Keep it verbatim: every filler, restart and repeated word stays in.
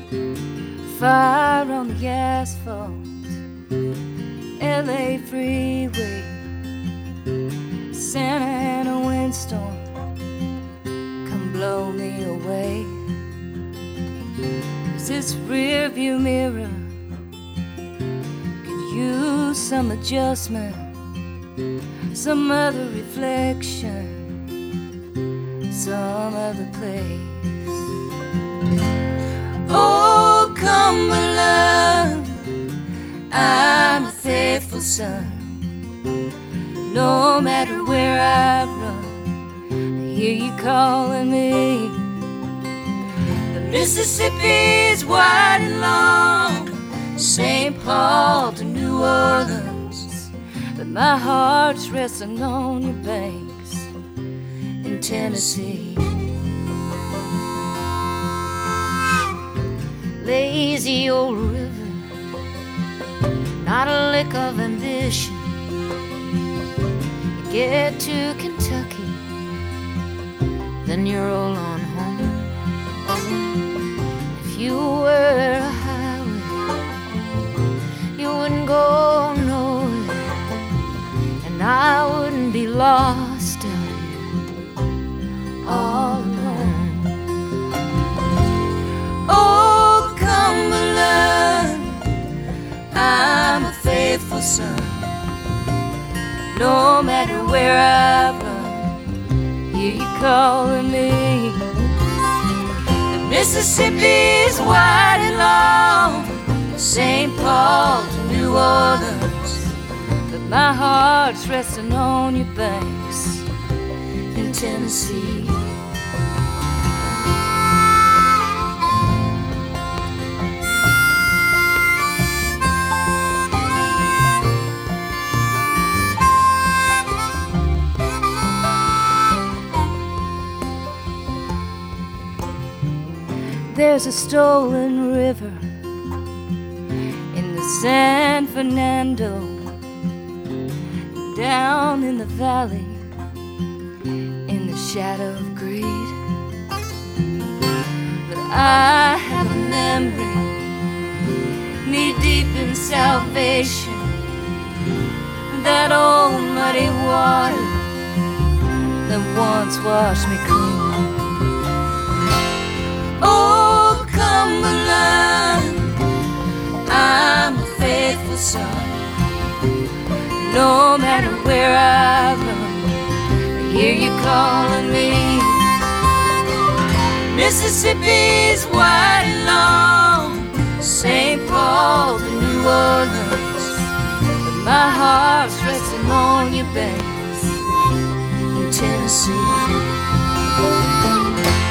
Fire on the asphalt, L A freeway, Santa Ana windstorm, come blow me away. 'Cause this rear view mirror could use some adjustment, some other reflection, some other place. Oh, Cumberland, I'm a faithful son. No matter where I run, I hear you calling me. The Mississippi's wide and long, Saint Paul to New Orleans, but my heart's resting on your banks in Tennessee. Lazy old river, not a lick of ambition. You get to Kentucky, then you're all on home. If you were a highway, you wouldn't go nowhere, and I wouldn't be lost out here all alone. Oh, Cumberland, I'm a faithful son. No matter where I run, hear you calling me. The Mississippi's wide and long, Saint Paul to New Orleans, but my heart's resting on your banks in Tennessee. There's a stolen river in the San Fernando, down in the valley, in the shadow of greed. But I have a memory, knee deep in salvation, that old muddy water that once washed me clean. Oh, Cumberland, I'm a faithful son. No matter where I run, I hear you calling me. Mississippi's wide and long, Saint Paul to New Orleans, but my heart's resting on your banks in Tennessee.